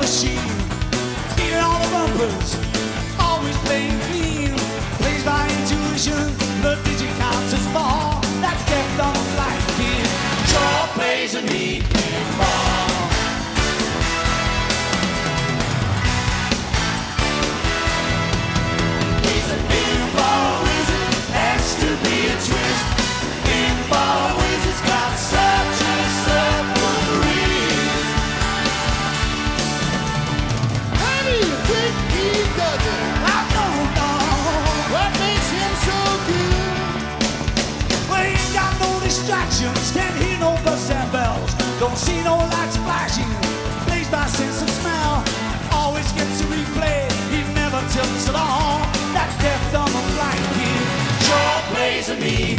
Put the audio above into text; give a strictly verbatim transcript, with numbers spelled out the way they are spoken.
machine, eating all the bumpers, always playing clean. Plays by intuition, the digit counts as fall. That deaf dumb blind kid sure plays a neat pinball. He's a pinball wizard, has to be a twist. Pinball wizard's got such a submarine. How do you think he does it? I don't know What makes him so good? well, he ain't got no distractions, can't hear no bus and bells, don't see no lights flashing, plays by sense of smell, always gets a replay, he never tilts at all. That deaf dumb and blind kid sure plays a neat